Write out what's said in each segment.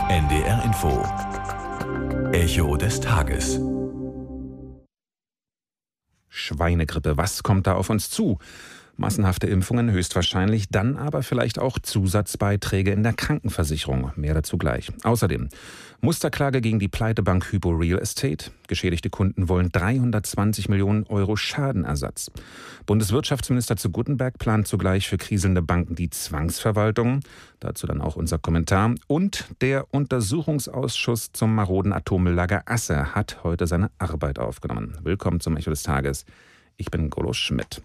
NDR Info. Echo des Tages. Schweinegrippe, was kommt da auf uns zu? Massenhafte Impfungen höchstwahrscheinlich, dann aber vielleicht auch Zusatzbeiträge in der Krankenversicherung. Mehr dazu gleich. Außerdem Musterklage gegen die Pleitebank Hypo Real Estate. Geschädigte Kunden wollen 320 Millionen Euro Schadenersatz. Bundeswirtschaftsminister zu Guttenberg plant zugleich für kriselnde Banken die Zwangsverwaltung. Dazu dann auch unser Kommentar. Und der Untersuchungsausschuss zum maroden Atommülllager Asse hat heute seine Arbeit aufgenommen. Willkommen zum Echo des Tages. Ich bin Golo Schmidt.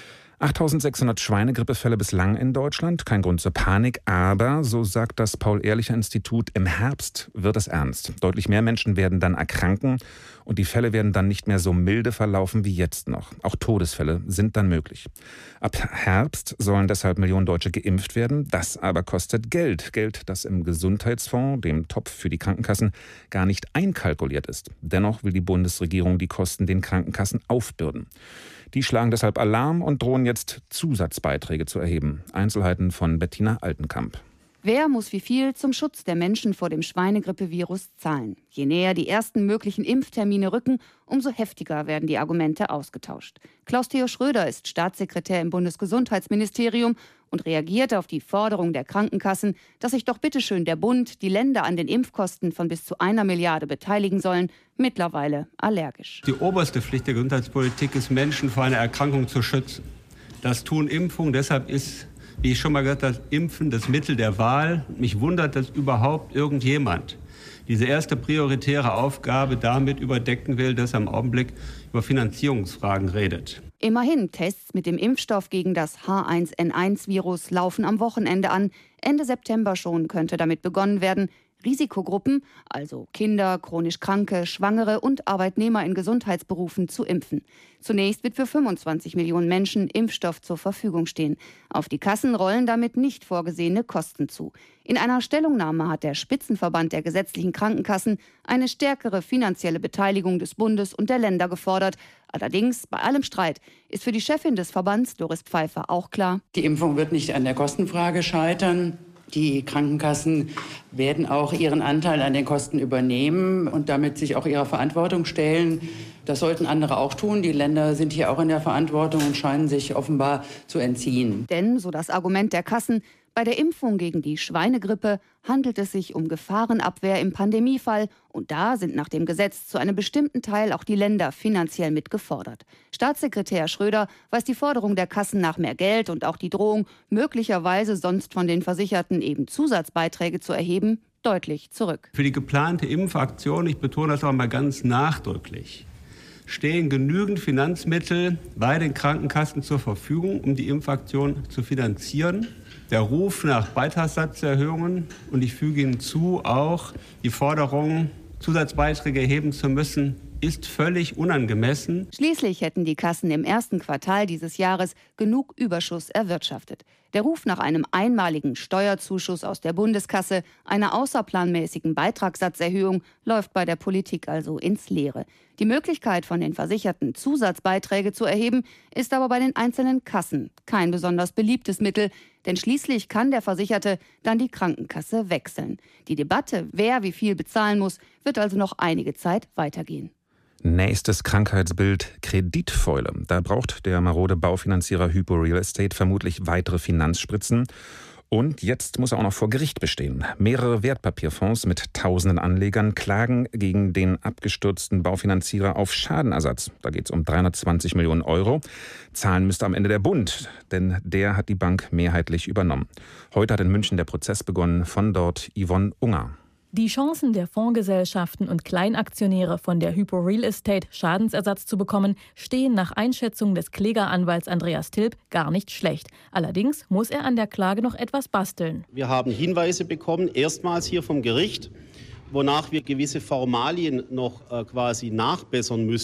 8.600 Schweinegrippefälle bislang in Deutschland. Kein Grund zur Panik, aber, so sagt das Paul-Ehrlicher-Institut, im Herbst wird es ernst. Deutlich mehr Menschen werden dann erkranken und die Fälle werden dann nicht mehr so milde verlaufen wie jetzt noch. Auch Todesfälle sind dann möglich. Ab Herbst sollen deshalb Millionen Deutsche geimpft werden. Das aber kostet Geld. Geld, das im Gesundheitsfonds, dem Topf für die Krankenkassen, gar nicht einkalkuliert ist. Dennoch will die Bundesregierung die Kosten den Krankenkassen aufbürden. Die schlagen deshalb Alarm und drohen jetzt Zusatzbeiträge zu erheben. Einzelheiten von Bettina Altenkamp. Wer muss wie viel zum Schutz der Menschen vor dem Schweinegrippevirus zahlen? Je näher die ersten möglichen Impftermine rücken, umso heftiger werden die Argumente ausgetauscht. Klaus-Theo Schröder ist Staatssekretär im Bundesgesundheitsministerium und reagiert auf die Forderung der Krankenkassen, dass sich doch bitteschön der Bund, die Länder an den Impfkosten von bis zu 1 Milliarde beteiligen sollen, mittlerweile allergisch. Die oberste Pflicht der Gesundheitspolitik ist, Menschen vor einer Erkrankung zu schützen. Das tun Impfungen, deshalb ist, wie ich schon mal gesagt habe, Impfen das Mittel der Wahl. Mich wundert, dass überhaupt irgendjemand diese erste prioritäre Aufgabe damit überdecken will, dass er im Augenblick über Finanzierungsfragen redet. Immerhin, Tests mit dem Impfstoff gegen das H1N1-Virus laufen am Wochenende an. Ende September schon könnte damit begonnen werden. Risikogruppen, also Kinder, chronisch Kranke, Schwangere und Arbeitnehmer in Gesundheitsberufen, zu impfen. Zunächst wird für 25 Millionen Menschen Impfstoff zur Verfügung stehen. Auf die Kassen rollen damit nicht vorgesehene Kosten zu. In einer Stellungnahme hat der Spitzenverband der gesetzlichen Krankenkassen eine stärkere finanzielle Beteiligung des Bundes und der Länder gefordert. Allerdings, bei allem Streit, ist für die Chefin des Verbands, Doris Pfeiffer, auch klar: Die Impfung wird nicht an der Kostenfrage scheitern. Die Krankenkassen werden auch ihren Anteil an den Kosten übernehmen und damit sich auch ihrer Verantwortung stellen. Das sollten andere auch tun. Die Länder sind hier auch in der Verantwortung und scheinen sich offenbar zu entziehen. Denn, so das Argument der Kassen, bei der Impfung gegen die Schweinegrippe handelt es sich um Gefahrenabwehr im Pandemiefall. Und da sind nach dem Gesetz zu einem bestimmten Teil auch die Länder finanziell mitgefordert. Staatssekretär Schröder weist die Forderung der Kassen nach mehr Geld und auch die Drohung, möglicherweise sonst von den Versicherten eben Zusatzbeiträge zu erheben, deutlich zurück. Für die geplante Impfaktion, ich betone das auch mal ganz nachdrücklich, stehen genügend Finanzmittel bei den Krankenkassen zur Verfügung, um die Impfaktion zu finanzieren. Der Ruf nach Beitragssatzerhöhungen und ich füge hinzu auch die Forderung, Zusatzbeiträge erheben zu müssen, ist völlig unangemessen. Schließlich hätten die Kassen im ersten Quartal dieses Jahres genug Überschuss erwirtschaftet. Der Ruf nach einem einmaligen Steuerzuschuss aus der Bundeskasse, einer außerplanmäßigen Beitragssatzerhöhung läuft bei der Politik also ins Leere. Die Möglichkeit, von den Versicherten Zusatzbeiträge zu erheben, ist aber bei den einzelnen Kassen kein besonders beliebtes Mittel, denn schließlich kann der Versicherte dann die Krankenkasse wechseln. Die Debatte, wer wie viel bezahlen muss, wird also noch einige Zeit weitergehen. Nächstes Krankheitsbild: Kreditfäule. Da braucht der marode Baufinanzierer Hypo Real Estate vermutlich weitere Finanzspritzen. Und jetzt muss er auch noch vor Gericht bestehen. Mehrere Wertpapierfonds mit tausenden Anlegern klagen gegen den abgestürzten Baufinanzierer auf Schadenersatz. Da geht es um 320 Millionen Euro. Zahlen müsste am Ende der Bund, denn der hat die Bank mehrheitlich übernommen. Heute hat in München der Prozess begonnen, von dort Yvonne Unger. Die Chancen der Fondsgesellschaften und Kleinaktionäre von der Hypo Real Estate Schadensersatz zu bekommen, stehen nach Einschätzung des Klägeranwalts Andreas Tilp gar nicht schlecht. Allerdings muss er an der Klage noch etwas basteln. Wir haben Hinweise bekommen, erstmals hier vom Gericht, wonach wir gewisse Formalien noch quasi nachbessern müssen.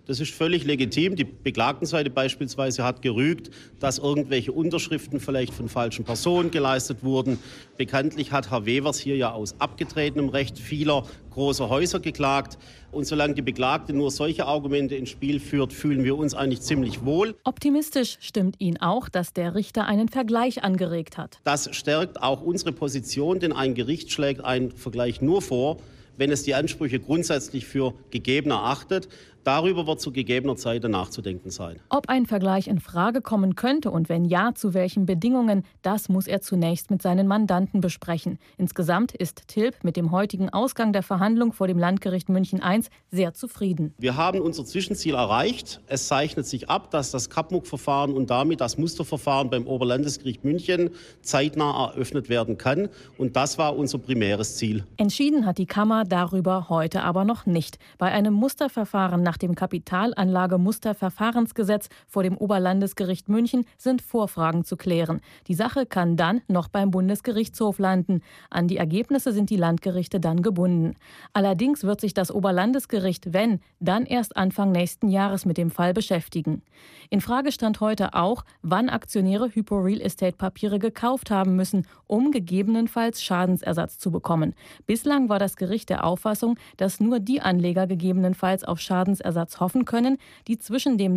Das ist völlig legitim. Die Beklagtenseite beispielsweise hat gerügt, dass irgendwelche Unterschriften vielleicht von falschen Personen geleistet wurden. Bekanntlich hat Herr Wewers hier ja aus abgetretenem Recht vieler großer Häuser geklagt. Und solange die Beklagte nur solche Argumente ins Spiel führt, fühlen wir uns eigentlich ziemlich wohl. Optimistisch stimmt ihn auch, dass der Richter einen Vergleich angeregt hat. Das stärkt auch unsere Position, denn ein Gericht schlägt einen Vergleich nur vor, wenn es die Ansprüche grundsätzlich für gegeben erachtet. Darüber wird zu gegebener Zeit nachzudenken sein. Ob ein Vergleich in Frage kommen könnte und wenn ja, zu welchen Bedingungen, das muss er zunächst mit seinen Mandanten besprechen. Insgesamt ist Tilp mit dem heutigen Ausgang der Verhandlung vor dem Landgericht München I sehr zufrieden. Wir haben unser Zwischenziel erreicht. Es zeichnet sich ab, dass das Kappmuck-Verfahren und damit das Musterverfahren beim Oberlandesgericht München zeitnah eröffnet werden kann. Und das war unser primäres Ziel. Entschieden hat die Kammer darüber heute aber noch nicht. Bei einem Musterverfahren nach dem Kapitalanlage-Musterverfahrensgesetz vor dem Oberlandesgericht München sind Vorfragen zu klären. Die Sache kann dann noch beim Bundesgerichtshof landen. An die Ergebnisse sind die Landgerichte dann gebunden. Allerdings wird sich das Oberlandesgericht, wenn, dann erst Anfang nächsten Jahres mit dem Fall beschäftigen. In Frage stand heute auch, wann Aktionäre Hypo Real Estate Papiere gekauft haben müssen, um gegebenenfalls Schadensersatz zu bekommen. Bislang war das Gericht der Auffassung, dass nur die Anleger gegebenenfalls auf Schadensersatz hoffen können, die zwischen dem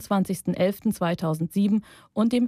27.11.2007 und dem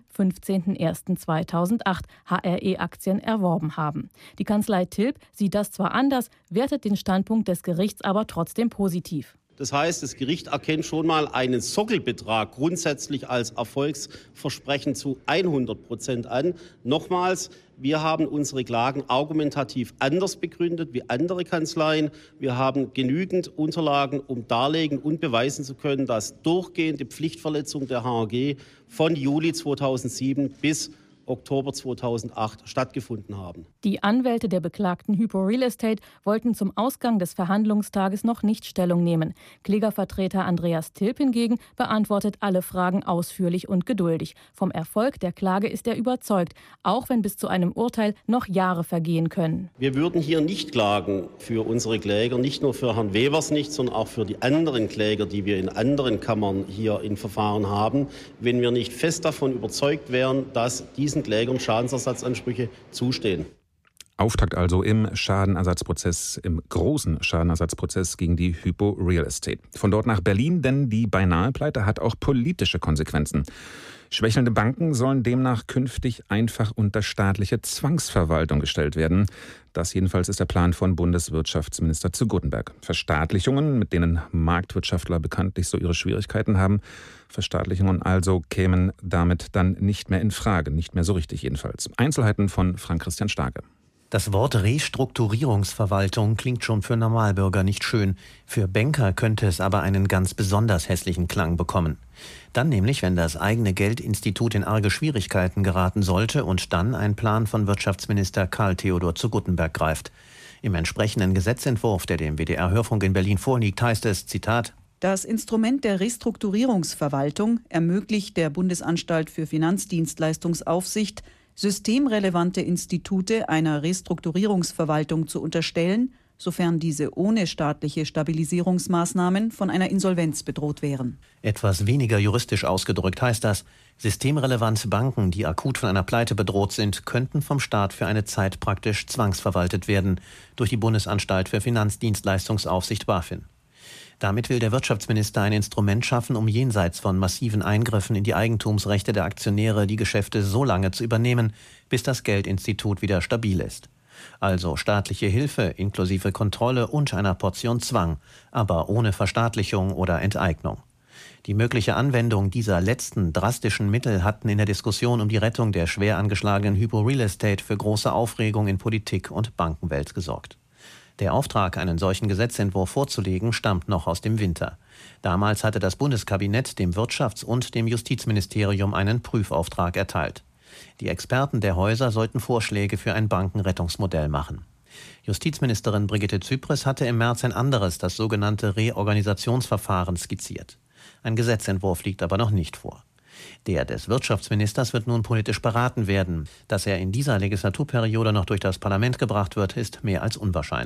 15.01.2008 HRE-Aktien erworben haben. Die Kanzlei Tilp sieht das zwar anders, wertet den Standpunkt des Gerichts aber trotzdem positiv. Das heißt, das Gericht erkennt schon mal einen Sockelbetrag grundsätzlich als Erfolgsversprechen zu 100% an. Nochmals, wir haben unsere Klagen argumentativ anders begründet wie andere Kanzleien. Wir haben genügend Unterlagen, um darlegen und beweisen zu können, dass durchgehende Pflichtverletzungen der HAG von Juli 2007 bis Oktober 2008 stattgefunden haben. Die Anwälte der Beklagten Hypo Real Estate wollten zum Ausgang des Verhandlungstages noch nicht Stellung nehmen. Klägervertreter Andreas Tilp hingegen beantwortet alle Fragen ausführlich und geduldig. Vom Erfolg der Klage ist er überzeugt, auch wenn bis zu einem Urteil noch Jahre vergehen können. Wir würden hier nicht klagen für unsere Kläger, nicht nur für Herrn Wewers nicht, sondern auch für die anderen Kläger, die wir in anderen Kammern hier in Verfahren haben, wenn wir nicht fest davon überzeugt wären, dass diesen Klägern Schadensersatzansprüche zustehen. Auftakt also im Schadenersatzprozess, im großen Schadenersatzprozess gegen die Hypo Real Estate. Von dort nach Berlin, denn die Beinahe-Pleite hat auch politische Konsequenzen. Schwächelnde Banken sollen demnach künftig einfach unter staatliche Zwangsverwaltung gestellt werden. Das jedenfalls ist der Plan von Bundeswirtschaftsminister zu Guttenberg. Verstaatlichungen, mit denen Marktwirtschaftler bekanntlich so ihre Schwierigkeiten haben, Verstaatlichungen also kämen damit dann nicht mehr in Frage, nicht mehr so richtig jedenfalls. Einzelheiten von Frank-Christian Starke. Das Wort Restrukturierungsverwaltung klingt schon für Normalbürger nicht schön. Für Banker könnte es aber einen ganz besonders hässlichen Klang bekommen. Dann nämlich, wenn das eigene Geldinstitut in arge Schwierigkeiten geraten sollte und dann ein Plan von Wirtschaftsminister Karl Theodor zu Guttenberg greift. Im entsprechenden Gesetzentwurf, der dem WDR-Hörfunk in Berlin vorliegt, heißt es, Zitat: Das Instrument der Restrukturierungsverwaltung ermöglicht der Bundesanstalt für Finanzdienstleistungsaufsicht, systemrelevante Institute einer Restrukturierungsverwaltung zu unterstellen, sofern diese ohne staatliche Stabilisierungsmaßnahmen von einer Insolvenz bedroht wären. Etwas weniger juristisch ausgedrückt heißt das, systemrelevante Banken, die akut von einer Pleite bedroht sind, könnten vom Staat für eine Zeit praktisch zwangsverwaltet werden durch die Bundesanstalt für Finanzdienstleistungsaufsicht BaFin. Damit will der Wirtschaftsminister ein Instrument schaffen, um jenseits von massiven Eingriffen in die Eigentumsrechte der Aktionäre die Geschäfte so lange zu übernehmen, bis das Geldinstitut wieder stabil ist. Also staatliche Hilfe inklusive Kontrolle und einer Portion Zwang, aber ohne Verstaatlichung oder Enteignung. Die mögliche Anwendung dieser letzten drastischen Mittel hatten in der Diskussion um die Rettung der schwer angeschlagenen Hypo Real Estate für große Aufregung in Politik und Bankenwelt gesorgt. Der Auftrag, einen solchen Gesetzentwurf vorzulegen, stammt noch aus dem Winter. Damals hatte das Bundeskabinett dem Wirtschafts- und dem Justizministerium einen Prüfauftrag erteilt. Die Experten der Häuser sollten Vorschläge für ein Bankenrettungsmodell machen. Justizministerin Brigitte Zypris hatte im März ein anderes, das sogenannte Reorganisationsverfahren, skizziert. Ein Gesetzentwurf liegt aber noch nicht vor. Der des Wirtschaftsministers wird nun politisch beraten werden. Dass er in dieser Legislaturperiode noch durch das Parlament gebracht wird, ist mehr als unwahrscheinlich.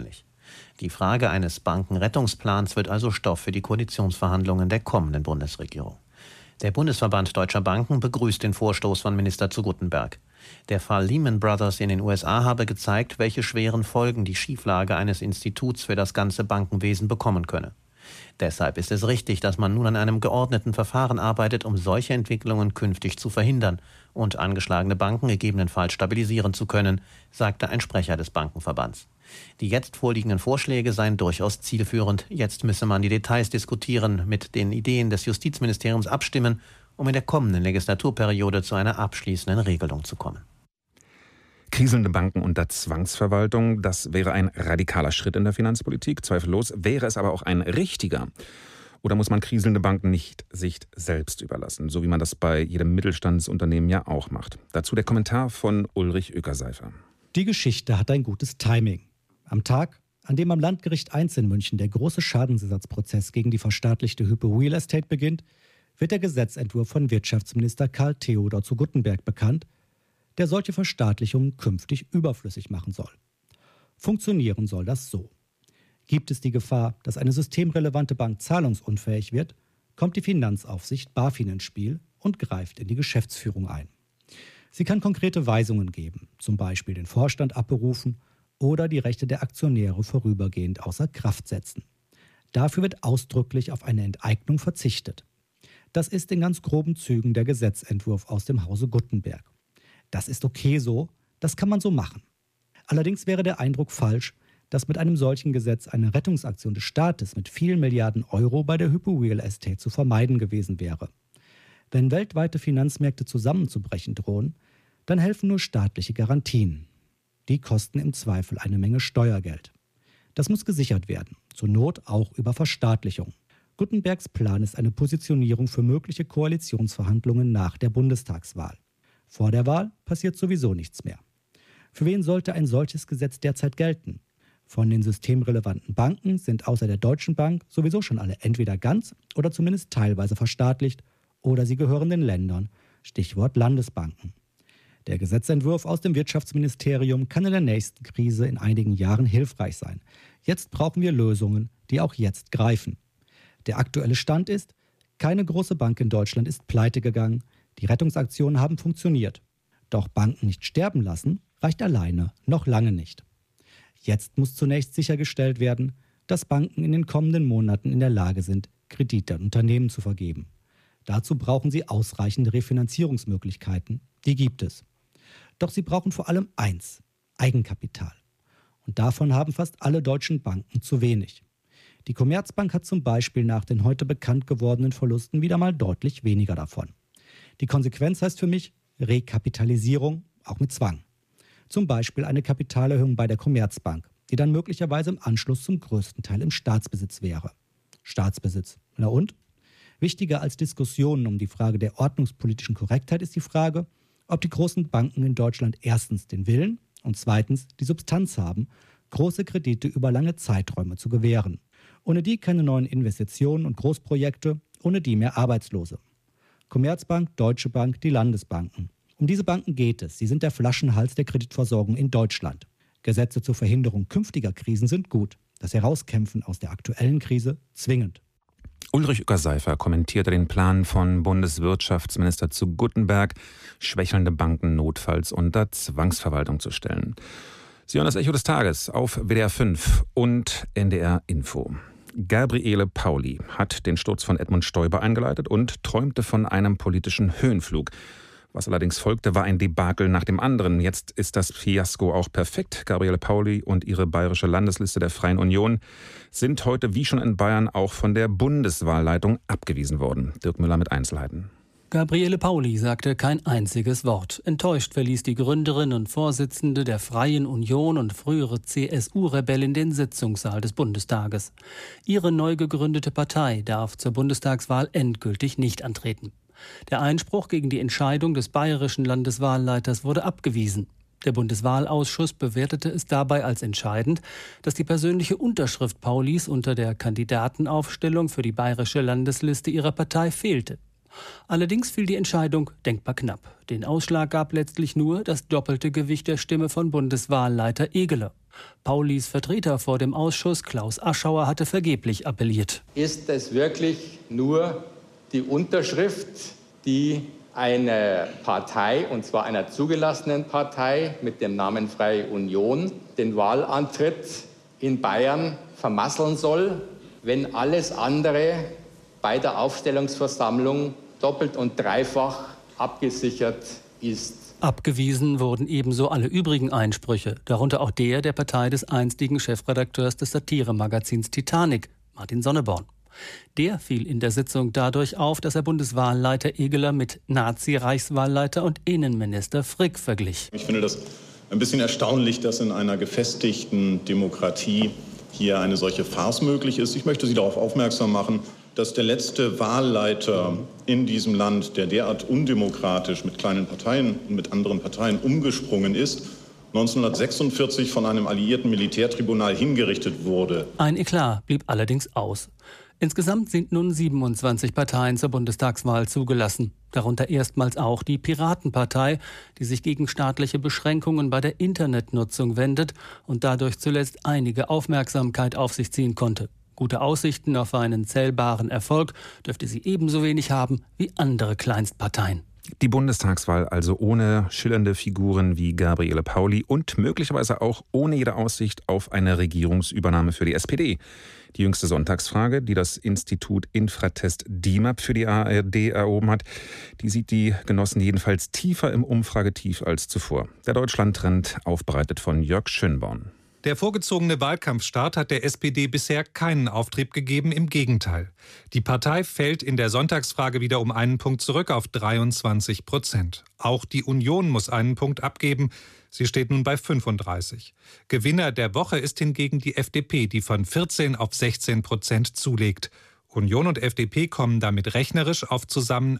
Die Frage eines Bankenrettungsplans wird also Stoff für die Koalitionsverhandlungen der kommenden Bundesregierung. Der Bundesverband Deutscher Banken begrüßt den Vorstoß von Minister zu Guttenberg. Der Fall Lehman Brothers in den USA habe gezeigt, welche schweren Folgen die Schieflage eines Instituts für das ganze Bankenwesen bekommen könne. Deshalb ist es richtig, dass man nun an einem geordneten Verfahren arbeitet, um solche Entwicklungen künftig zu verhindern und angeschlagene Banken gegebenenfalls stabilisieren zu können, sagte ein Sprecher des Bankenverbands. Die jetzt vorliegenden Vorschläge seien durchaus zielführend. Jetzt müsse man die Details diskutieren, mit den Ideen des Justizministeriums abstimmen, um in der kommenden Legislaturperiode zu einer abschließenden Regelung zu kommen. Kriselnde Banken unter Zwangsverwaltung, das wäre ein radikaler Schritt in der Finanzpolitik. Zweifellos wäre es aber auch ein richtiger. Oder muss man kriselnde Banken nicht sich selbst überlassen, so wie man das bei jedem Mittelstandsunternehmen ja auch macht? Dazu der Kommentar von Ulrich Ueckerseifer. Die Geschichte hat ein gutes Timing. Am Tag, an dem am Landgericht 1 in München der große Schadensersatzprozess gegen die verstaatlichte Hypo Real Estate beginnt, wird der Gesetzentwurf von Wirtschaftsminister Karl Theodor zu Guttenberg bekannt, der solche Verstaatlichungen künftig überflüssig machen soll. Funktionieren soll das so. Gibt es die Gefahr, dass eine systemrelevante Bank zahlungsunfähig wird, kommt die Finanzaufsicht BaFin ins Spiel und greift in die Geschäftsführung ein. Sie kann konkrete Weisungen geben, zum Beispiel den Vorstand abberufen oder die Rechte der Aktionäre vorübergehend außer Kraft setzen. Dafür wird ausdrücklich auf eine Enteignung verzichtet. Das ist in ganz groben Zügen der Gesetzentwurf aus dem Hause Guttenberg. Das ist okay so, das kann man so machen. Allerdings wäre der Eindruck falsch, dass mit einem solchen Gesetz eine Rettungsaktion des Staates mit vielen Milliarden Euro bei der Hypo Real Estate zu vermeiden gewesen wäre. Wenn weltweite Finanzmärkte zusammenzubrechen drohen, dann helfen nur staatliche Garantien. Die kosten im Zweifel eine Menge Steuergeld. Das muss gesichert werden, zur Not auch über Verstaatlichung. Guttenbergs Plan ist eine Positionierung für mögliche Koalitionsverhandlungen nach der Bundestagswahl. Vor der Wahl passiert sowieso nichts mehr. Für wen sollte ein solches Gesetz derzeit gelten? Von den systemrelevanten Banken sind außer der Deutschen Bank sowieso schon alle entweder ganz oder zumindest teilweise verstaatlicht oder sie gehören den Ländern, Stichwort Landesbanken. Der Gesetzentwurf aus dem Wirtschaftsministerium kann in der nächsten Krise in einigen Jahren hilfreich sein. Jetzt brauchen wir Lösungen, die auch jetzt greifen. Der aktuelle Stand ist, keine große Bank in Deutschland ist pleite gegangen. Die Rettungsaktionen haben funktioniert. Doch Banken nicht sterben lassen, reicht alleine noch lange nicht. Jetzt muss zunächst sichergestellt werden, dass Banken in den kommenden Monaten in der Lage sind, Kredite an Unternehmen zu vergeben. Dazu brauchen sie ausreichende Refinanzierungsmöglichkeiten. Die gibt es. Doch sie brauchen vor allem eins: Eigenkapital. Und davon haben fast alle deutschen Banken zu wenig. Die Commerzbank hat zum Beispiel nach den heute bekannt gewordenen Verlusten wieder mal deutlich weniger davon. Die Konsequenz heißt für mich Rekapitalisierung, auch mit Zwang. Zum Beispiel eine Kapitalerhöhung bei der Commerzbank, die dann möglicherweise im Anschluss zum größten Teil im Staatsbesitz wäre. Staatsbesitz. Na und? Wichtiger als Diskussionen um die Frage der ordnungspolitischen Korrektheit ist die Frage, ob die großen Banken in Deutschland erstens den Willen und zweitens die Substanz haben, große Kredite über lange Zeiträume zu gewähren. Ohne die keine neuen Investitionen und Großprojekte, ohne die mehr Arbeitslose. Commerzbank, Deutsche Bank, die Landesbanken. Um diese Banken geht es. Sie sind der Flaschenhals der Kreditversorgung in Deutschland. Gesetze zur Verhinderung künftiger Krisen sind gut. Das Herauskämpfen aus der aktuellen Krise zwingend. Ulrich Ueckerseifer kommentierte den Plan von Bundeswirtschaftsminister zu Guttenberg, schwächelnde Banken notfalls unter Zwangsverwaltung zu stellen. Sie hören das Echo des Tages auf WDR 5 und NDR Info. Gabriele Pauli hat den Sturz von Edmund Stoiber eingeleitet und träumte von einem politischen Höhenflug. Was allerdings folgte, war ein Debakel nach dem anderen. Jetzt ist das Fiasko auch perfekt. Gabriele Pauli und ihre bayerische Landesliste der Freien Union sind heute wie schon in Bayern auch von der Bundeswahlleitung abgewiesen worden. Dirk Müller mit Einzelheiten. Gabriele Pauli sagte kein einziges Wort. Enttäuscht verließ die Gründerin und Vorsitzende der Freien Union und frühere CSU-Rebellin den Sitzungssaal des Bundestages. Ihre neu gegründete Partei darf zur Bundestagswahl endgültig nicht antreten. Der Einspruch gegen die Entscheidung des bayerischen Landeswahlleiters wurde abgewiesen. Der Bundeswahlausschuss bewertete es dabei als entscheidend, dass die persönliche Unterschrift Paulis unter der Kandidatenaufstellung für die bayerische Landesliste ihrer Partei fehlte. Allerdings fiel die Entscheidung denkbar knapp. Den Ausschlag gab letztlich nur das doppelte Gewicht der Stimme von Bundeswahlleiter Egeler. Paulis Vertreter vor dem Ausschuss, Klaus Aschauer, hatte vergeblich appelliert. Ist es wirklich nur die Unterschrift, die eine Partei, und zwar einer zugelassenen Partei mit dem Namen Freie Union, den Wahlantritt in Bayern vermasseln soll, wenn alles andere bei der Aufstellungsversammlung doppelt und dreifach abgesichert ist? Abgewiesen wurden ebenso alle übrigen Einsprüche, darunter auch der Partei des einstigen Chefredakteurs des Satiremagazins Titanic, Martin Sonneborn. Der fiel in der Sitzung dadurch auf, dass er Bundeswahlleiter Egeler mit Nazi-Reichswahlleiter und Innenminister Frick verglich. Ich finde das ein bisschen erstaunlich, dass in einer gefestigten Demokratie hier eine solche Farce möglich ist. Ich möchte Sie darauf aufmerksam machen, dass der letzte Wahlleiter in diesem Land, der derart undemokratisch mit kleinen Parteien und mit anderen Parteien umgesprungen ist, 1946 von einem alliierten Militärtribunal hingerichtet wurde. Ein Eklat blieb allerdings aus. Insgesamt sind nun 27 Parteien zur Bundestagswahl zugelassen. Darunter erstmals auch die Piratenpartei, die sich gegen staatliche Beschränkungen bei der Internetnutzung wendet und dadurch zuletzt einige Aufmerksamkeit auf sich ziehen konnte. Gute Aussichten auf einen zählbaren Erfolg dürfte sie ebenso wenig haben wie andere Kleinstparteien. Die Bundestagswahl also ohne schillernde Figuren wie Gabriele Pauli und möglicherweise auch ohne jede Aussicht auf eine Regierungsübernahme für die SPD. Die jüngste Sonntagsfrage, die das Institut Infratest DIMAP für die ARD erhoben hat, die sieht die Genossen jedenfalls tiefer im Umfragetief als zuvor. Der Deutschland-Trend aufbereitet von Jörg Schönborn. Der vorgezogene Wahlkampfstart hat der SPD bisher keinen Auftrieb gegeben, im Gegenteil. Die Partei fällt in der Sonntagsfrage wieder um einen Punkt zurück auf 23%. Auch die Union muss einen Punkt abgeben. Sie steht nun bei 35. Gewinner der Woche ist hingegen die FDP, die von 14 auf 16% zulegt. Union und FDP kommen damit rechnerisch auf zusammen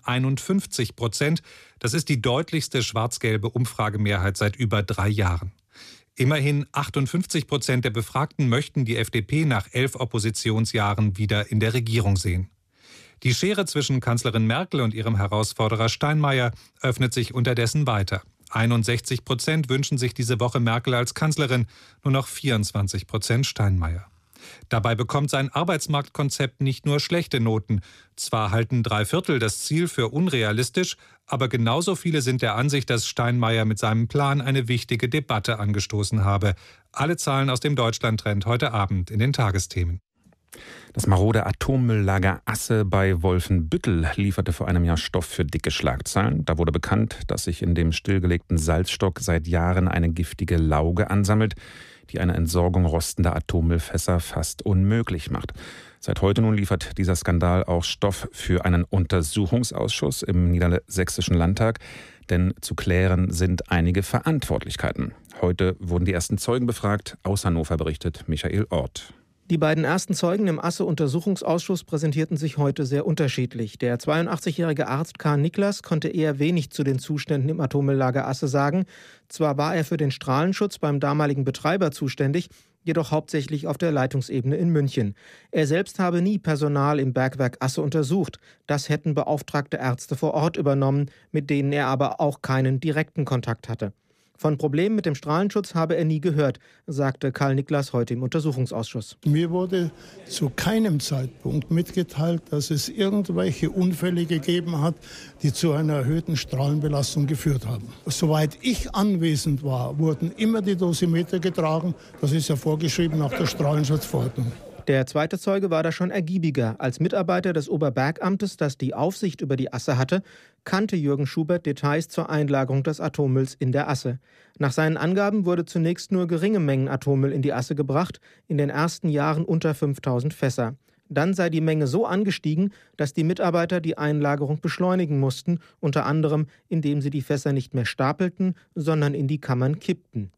51%. Das ist die deutlichste schwarz-gelbe Umfragemehrheit seit über 3 Jahren. Immerhin 58% der Befragten möchten die FDP nach 11 Oppositionsjahren wieder in der Regierung sehen. Die Schere zwischen Kanzlerin Merkel und ihrem Herausforderer Steinmeier öffnet sich unterdessen weiter. 61% wünschen sich diese Woche Merkel als Kanzlerin, nur noch 24% Steinmeier. Dabei bekommt sein Arbeitsmarktkonzept nicht nur schlechte Noten. Zwar halten 3/4 das Ziel für unrealistisch, aber genauso viele sind der Ansicht, dass Steinmeier mit seinem Plan eine wichtige Debatte angestoßen habe. Alle Zahlen aus dem Deutschland-Trend heute Abend in den Tagesthemen. Das marode Atommülllager Asse bei Wolfenbüttel lieferte vor einem Jahr Stoff für dicke Schlagzeilen. Da wurde bekannt, dass sich in dem stillgelegten Salzstock seit Jahren eine giftige Lauge ansammelt, die eine Entsorgung rostender Atommüllfässer fast unmöglich macht. Seit heute nun liefert dieser Skandal auch Stoff für einen Untersuchungsausschuss im Niedersächsischen Landtag. Denn zu klären sind einige Verantwortlichkeiten. Heute wurden die ersten Zeugen befragt. Aus Hannover berichtet Michael Orth. Die beiden ersten Zeugen im Asse-Untersuchungsausschuss präsentierten sich heute sehr unterschiedlich. Der 82-jährige Arzt Karl Niklas konnte eher wenig zu den Zuständen im Atommülllager Asse sagen. Zwar war er für den Strahlenschutz beim damaligen Betreiber zuständig, jedoch hauptsächlich auf der Leitungsebene in München. Er selbst habe nie Personal im Bergwerk Asse untersucht. Das hätten beauftragte Ärzte vor Ort übernommen, mit denen er aber auch keinen direkten Kontakt hatte. Von Problemen mit dem Strahlenschutz habe er nie gehört, sagte Karl Niklas heute im Untersuchungsausschuss. Mir wurde zu keinem Zeitpunkt mitgeteilt, dass es irgendwelche Unfälle gegeben hat, die zu einer erhöhten Strahlenbelastung geführt haben. Soweit ich anwesend war, wurden immer die Dosimeter getragen. Das ist ja vorgeschrieben nach der Strahlenschutzverordnung. Der zweite Zeuge war da schon ergiebiger. Als Mitarbeiter des Oberbergamtes, das die Aufsicht über die Asse hatte, kannte Jürgen Schubert Details zur Einlagerung des Atommülls in der Asse. Nach seinen Angaben wurde zunächst nur geringe Mengen Atommüll in die Asse gebracht, in den ersten Jahren unter 5000 Fässer. Dann sei die Menge so angestiegen, dass die Mitarbeiter die Einlagerung beschleunigen mussten, unter anderem indem sie die Fässer nicht mehr stapelten, sondern in die Kammern kippten.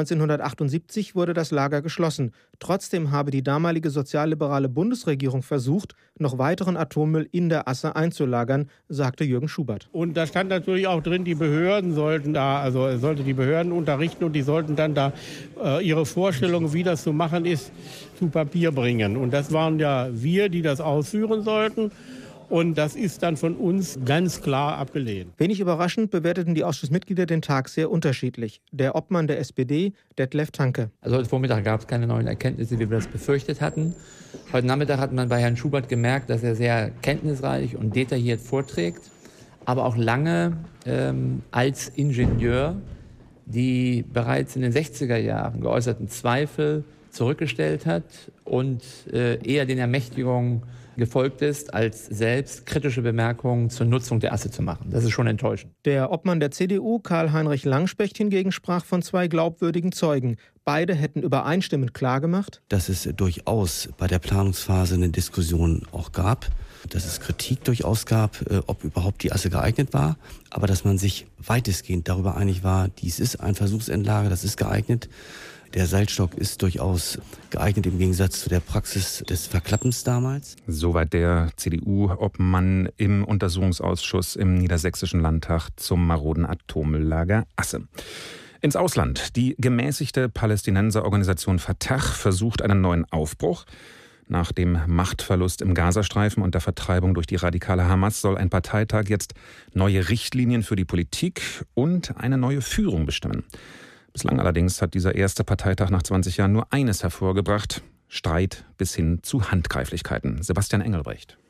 1978 wurde das Lager geschlossen. Trotzdem habe die damalige sozialliberale Bundesregierung versucht, noch weiteren Atommüll in der Asse einzulagern, sagte Jürgen Schubert. Und da stand natürlich auch drin, die Behörden sollten sollte die Behörden unterrichten und die sollten dann da ihre Vorstellungen, wie das zu machen ist, zu Papier bringen. Und das waren ja wir, die das ausführen sollten. Und das ist dann von uns ganz klar abgelehnt. Wenig überraschend bewerteten die Ausschussmitglieder den Tag sehr unterschiedlich. Der Obmann der SPD, Detlef Tanke. Also heute Vormittag gab es keine neuen Erkenntnisse, wie wir das befürchtet hatten. Heute Nachmittag hat man bei Herrn Schubert gemerkt, dass er sehr kenntnisreich und detailliert vorträgt, aber auch lange als Ingenieur die bereits in den 60er Jahren geäußerten Zweifel zurückgestellt hat und eher den Ermächtigungen gefolgt ist, als selbst kritische Bemerkungen zur Nutzung der Asse zu machen. Das ist schon enttäuschend. Der Obmann der CDU, Karl-Heinrich Langspecht, hingegen sprach von 2 glaubwürdigen Zeugen. Beide hätten übereinstimmend klargemacht, dass es durchaus bei der Planungsphase eine Diskussion auch gab, dass es Kritik durchaus gab, ob überhaupt die Asse geeignet war, aber dass man sich weitestgehend darüber einig war, dies ist ein Versuchsendlager, das ist geeignet. Der Seilstock ist durchaus geeignet im Gegensatz zu der Praxis des Verklappens damals. Soweit der CDU-Obmann im Untersuchungsausschuss im Niedersächsischen Landtag zum maroden Atommülllager Asse. Ins Ausland. Die gemäßigte Palästinenserorganisation Fatah versucht einen neuen Aufbruch. Nach dem Machtverlust im Gazastreifen und der Vertreibung durch die radikale Hamas soll ein Parteitag jetzt neue Richtlinien für die Politik und eine neue Führung bestimmen. Bislang allerdings hat dieser erste Parteitag nach 20 Jahren nur eines hervorgebracht: Streit bis hin zu Handgreiflichkeiten. Sebastian Engelbrecht.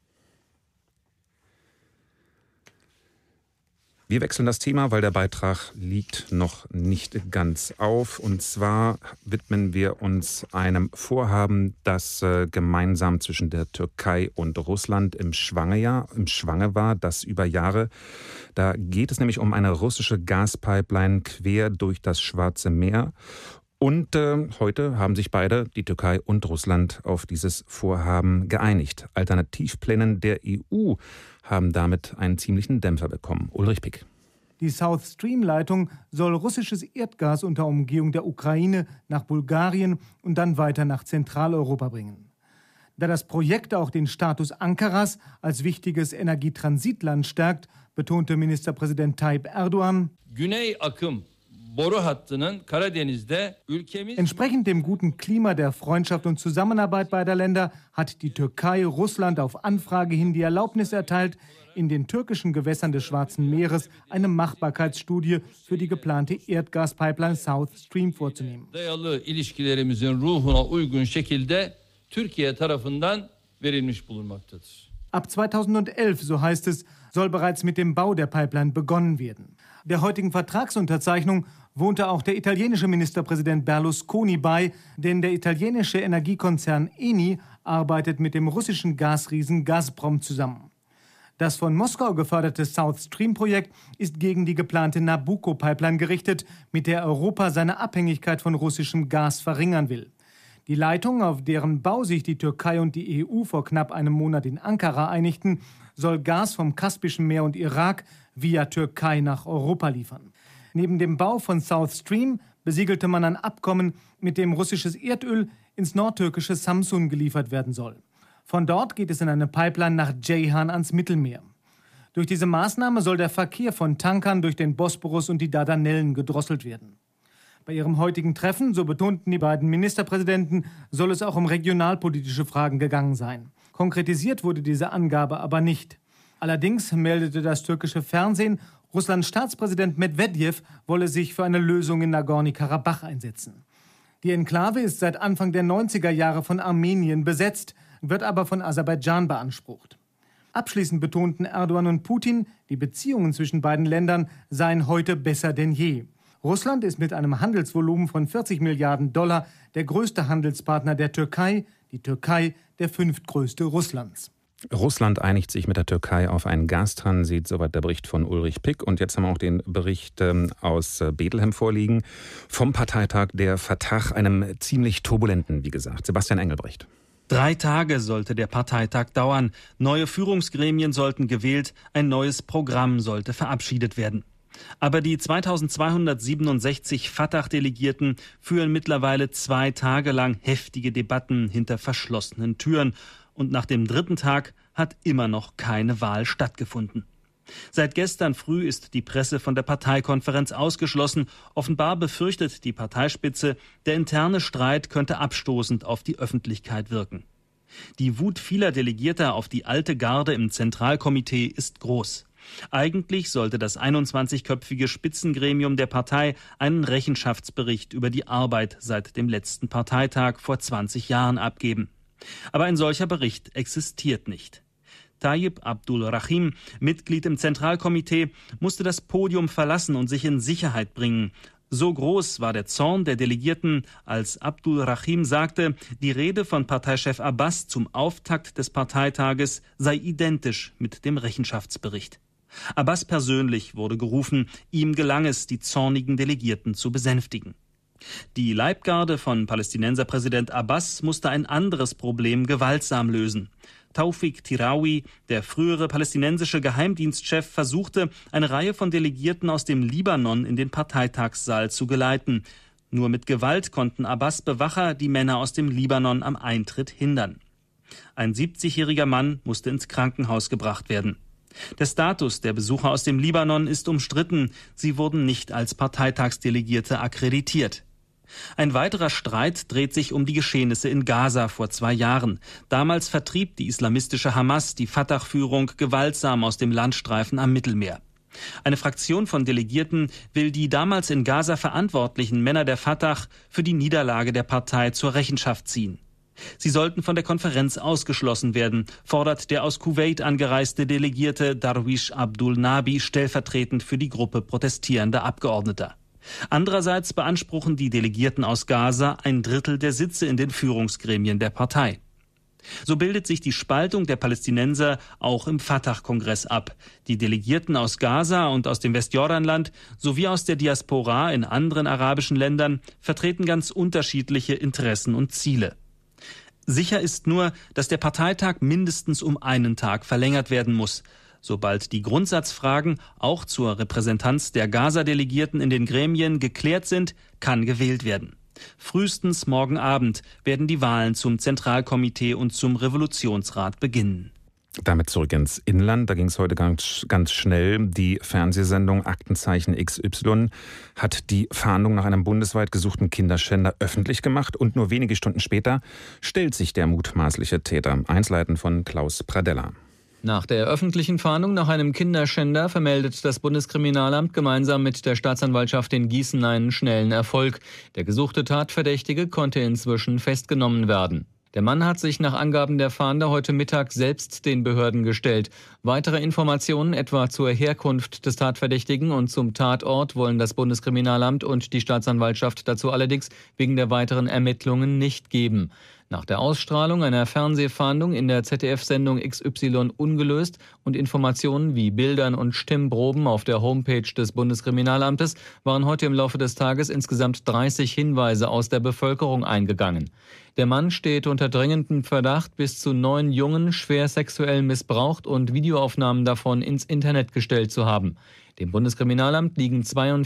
Wir wechseln das Thema, weil der Beitrag liegt noch nicht ganz auf. Und zwar widmen wir uns einem Vorhaben, das gemeinsam zwischen der Türkei und Russland im Schwange war, das über Jahre. Da geht es nämlich um eine russische Gaspipeline quer durch das Schwarze Meer. Und heute haben sich beide, die Türkei und Russland, auf dieses Vorhaben geeinigt. Alternativplänen der EU haben damit einen ziemlichen Dämpfer bekommen. Ulrich Pick. Die South Stream-Leitung soll russisches Erdgas unter Umgehung der Ukraine nach Bulgarien und dann weiter nach Zentraleuropa bringen. Da das Projekt auch den Status Ankaras als wichtiges Energietransitland stärkt, betonte Ministerpräsident Tayyip Erdogan: Entsprechend dem guten Klima der Freundschaft und Zusammenarbeit beider Länder hat die Türkei Russland auf Anfrage hin die Erlaubnis erteilt, in den türkischen Gewässern des Schwarzen Meeres eine Machbarkeitsstudie für die geplante Erdgaspipeline South Stream vorzunehmen. Ab 2011, so heißt es, soll bereits mit dem Bau der Pipeline begonnen werden. Der heutigen Vertragsunterzeichnung wohnte auch der italienische Ministerpräsident Berlusconi bei, denn der italienische Energiekonzern Eni arbeitet mit dem russischen Gasriesen Gazprom zusammen. Das von Moskau geförderte South Stream-Projekt ist gegen die geplante Nabucco-Pipeline gerichtet, mit der Europa seine Abhängigkeit von russischem Gas verringern will. Die Leitung, auf deren Bau sich die Türkei und die EU vor knapp einem Monat in Ankara einigten, soll Gas vom Kaspischen Meer und Irak via Türkei nach Europa liefern. Neben dem Bau von South Stream besiegelte man ein Abkommen, mit dem russisches Erdöl ins nordtürkische Samsun geliefert werden soll. Von dort geht es in eine Pipeline nach Ceyhan ans Mittelmeer. Durch diese Maßnahme soll der Verkehr von Tankern durch den Bosporus und die Dardanellen gedrosselt werden. Bei ihrem heutigen Treffen, so betonten die beiden Ministerpräsidenten, soll es auch um regionalpolitische Fragen gegangen sein. Konkretisiert wurde diese Angabe aber nicht. Allerdings meldete das türkische Fernsehen, Russlands Staatspräsident Medvedev wolle sich für eine Lösung in Nagorny-Karabach einsetzen. Die Enklave ist seit Anfang der 90er Jahre von Armenien besetzt, wird aber von Aserbaidschan beansprucht. Abschließend betonten Erdogan und Putin, die Beziehungen zwischen beiden Ländern seien heute besser denn je. Russland ist mit einem Handelsvolumen von 40 Milliarden Dollar der größte Handelspartner der Türkei, die Türkei der fünftgrößte Russlands. Russland einigt sich mit der Türkei auf einen Gastransit, soweit der Bericht von Ulrich Pick. Und jetzt haben wir auch den Bericht aus Bethlehem vorliegen vom Parteitag der Fatah, einem ziemlich turbulenten, wie gesagt. Sebastian Engelbrecht. 3 Tage sollte der Parteitag dauern. Neue Führungsgremien sollten gewählt, ein neues Programm sollte verabschiedet werden. Aber die 2267 Fatah-Delegierten führen mittlerweile 2 Tage lang heftige Debatten hinter verschlossenen Türen. Und nach dem 3. Tag hat immer noch keine Wahl stattgefunden. Seit gestern früh ist die Presse von der Parteikonferenz ausgeschlossen. Offenbar befürchtet die Parteispitze, der interne Streit könnte abstoßend auf die Öffentlichkeit wirken. Die Wut vieler Delegierter auf die alte Garde im Zentralkomitee ist groß. Eigentlich sollte das 21-köpfige Spitzengremium der Partei einen Rechenschaftsbericht über die Arbeit seit dem letzten Parteitag vor 20 Jahren abgeben. Aber ein solcher Bericht existiert nicht. Tayyip Abdul Rahim, Mitglied im Zentralkomitee, musste das Podium verlassen und sich in Sicherheit bringen. So groß war der Zorn der Delegierten, als Abdul Rahim sagte, die Rede von Parteichef Abbas zum Auftakt des Parteitages sei identisch mit dem Rechenschaftsbericht. Abbas persönlich wurde gerufen, ihm gelang es, die zornigen Delegierten zu besänftigen. Die Leibgarde von Palästinenserpräsident Abbas musste ein anderes Problem gewaltsam lösen. Taufik Tirawi, der frühere palästinensische Geheimdienstchef, versuchte, eine Reihe von Delegierten aus dem Libanon in den Parteitagssaal zu geleiten. Nur mit Gewalt konnten Abbas-Bewacher die Männer aus dem Libanon am Eintritt hindern. Ein 70-jähriger Mann musste ins Krankenhaus gebracht werden. Der Status der Besucher aus dem Libanon ist umstritten. Sie wurden nicht als Parteitagsdelegierte akkreditiert. Ein weiterer Streit dreht sich um die Geschehnisse in Gaza vor 2 Jahren. Damals vertrieb die islamistische Hamas die Fatah-Führung gewaltsam aus dem Landstreifen am Mittelmeer. Eine Fraktion von Delegierten will die damals in Gaza verantwortlichen Männer der Fatah für die Niederlage der Partei zur Rechenschaft ziehen. Sie sollten von der Konferenz ausgeschlossen werden, fordert der aus Kuwait angereiste Delegierte Darwish Abdul Nabi stellvertretend für die Gruppe protestierender Abgeordneter. Andererseits beanspruchen die Delegierten aus Gaza 1/3 der Sitze in den Führungsgremien der Partei. So bildet sich die Spaltung der Palästinenser auch im Fatah-Kongress ab. Die Delegierten aus Gaza und aus dem Westjordanland sowie aus der Diaspora in anderen arabischen Ländern vertreten ganz unterschiedliche Interessen und Ziele. Sicher ist nur, dass der Parteitag mindestens um einen Tag verlängert werden muss. Sobald die Grundsatzfragen auch zur Repräsentanz der Gaza-Delegierten in den Gremien geklärt sind, kann gewählt werden. Frühestens morgen Abend werden die Wahlen zum Zentralkomitee und zum Revolutionsrat beginnen. Damit zurück ins Inland. Da ging es heute ganz schnell. Die Fernsehsendung Aktenzeichen XY hat die Fahndung nach einem bundesweit gesuchten Kinderschänder öffentlich gemacht und nur wenige Stunden später stellt sich der mutmaßliche Täter. Einzelheiten von Klaus Pradella. Nach der öffentlichen Fahndung nach einem Kinderschänder vermeldet das Bundeskriminalamt gemeinsam mit der Staatsanwaltschaft in Gießen einen schnellen Erfolg. Der gesuchte Tatverdächtige konnte inzwischen festgenommen werden. Der Mann hat sich nach Angaben der Fahnder heute Mittag selbst den Behörden gestellt. Weitere Informationen etwa zur Herkunft des Tatverdächtigen und zum Tatort wollen das Bundeskriminalamt und die Staatsanwaltschaft dazu allerdings wegen der weiteren Ermittlungen nicht geben. Nach der Ausstrahlung einer Fernsehfahndung in der ZDF-Sendung XY ungelöst und Informationen wie Bildern und Stimmproben auf der Homepage des Bundeskriminalamtes waren heute im Laufe des Tages insgesamt 30 Hinweise aus der Bevölkerung eingegangen. Der Mann steht unter dringendem Verdacht, bis zu 9 Jungen schwer sexuell missbraucht und Videoaufnahmen davon ins Internet gestellt zu haben. Dem Bundeskriminalamt liegen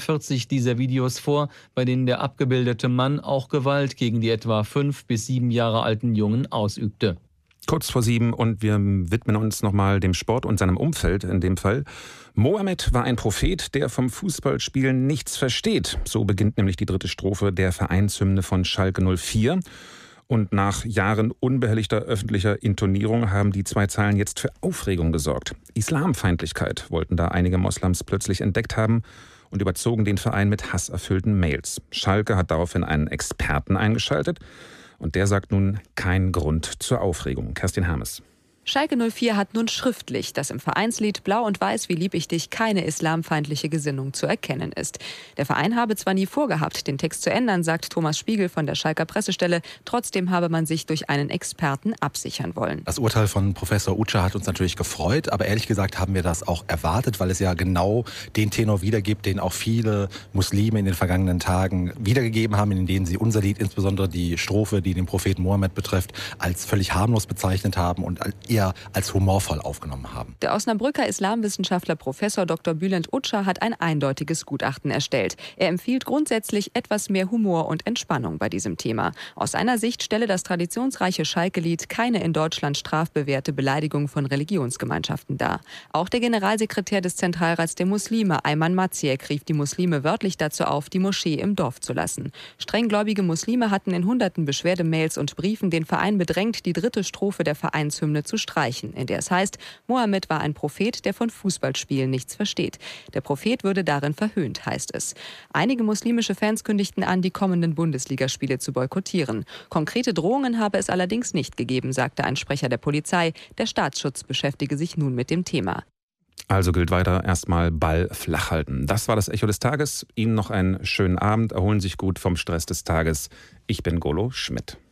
42 dieser Videos vor, bei denen der abgebildete Mann auch Gewalt gegen die etwa 5 bis 7 Jahre alten Jungen ausübte. Kurz vor 7 und wir widmen uns nochmal dem Sport und seinem Umfeld in dem Fall. Mohammed war ein Prophet, der vom Fußballspielen nichts versteht. So beginnt nämlich die 3. Strophe der Vereinshymne von Schalke 04. Und nach Jahren unbehelligter öffentlicher Intonierung haben die 2 Zeilen jetzt für Aufregung gesorgt. Islamfeindlichkeit wollten da einige Moslems plötzlich entdeckt haben und überzogen den Verein mit hasserfüllten Mails. Schalke hat daraufhin einen Experten eingeschaltet und der sagt nun kein Grund zur Aufregung. Kerstin Hermes. Schalke 04 hat nun schriftlich, dass im Vereinslied Blau und Weiß, wie lieb ich dich, keine islamfeindliche Gesinnung zu erkennen ist. Der Verein habe zwar nie vorgehabt, den Text zu ändern, sagt Thomas Spiegel von der Schalker Pressestelle. Trotzdem habe man sich durch einen Experten absichern wollen. Das Urteil von Professor Utscha hat uns natürlich gefreut, aber ehrlich gesagt haben wir das auch erwartet, weil es ja genau den Tenor wiedergibt, den auch viele Muslime in den vergangenen Tagen wiedergegeben haben, in denen sie unser Lied, insbesondere die Strophe, die den Propheten Mohammed betrifft, als völlig harmlos bezeichnet haben und ihr eher als humorvoll aufgenommen haben. Der Osnabrücker Islamwissenschaftler Professor Dr. Bülent Uçar hat ein eindeutiges Gutachten erstellt. Er empfiehlt grundsätzlich etwas mehr Humor und Entspannung bei diesem Thema. Aus seiner Sicht stelle das traditionsreiche Schalke-Lied keine in Deutschland strafbewährte Beleidigung von Religionsgemeinschaften dar. Auch der Generalsekretär des Zentralrats der Muslime, Ayman Maziek, rief die Muslime wörtlich dazu auf, die Moschee im Dorf zu lassen. Strenggläubige Muslime hatten in hunderten Beschwerdemails und Briefen den Verein bedrängt, die 3. Strophe der Vereinshymne zu streichen, in der es heißt, Mohammed war ein Prophet, der von Fußballspielen nichts versteht. Der Prophet würde darin verhöhnt, heißt es. Einige muslimische Fans kündigten an, die kommenden Bundesligaspiele zu boykottieren. Konkrete Drohungen habe es allerdings nicht gegeben, sagte ein Sprecher der Polizei. Der Staatsschutz beschäftige sich nun mit dem Thema. Also gilt weiter erstmal Ball flach halten. Das war das Echo des Tages. Ihnen noch einen schönen Abend. Erholen Sie sich gut vom Stress des Tages. Ich bin Golo Schmidt.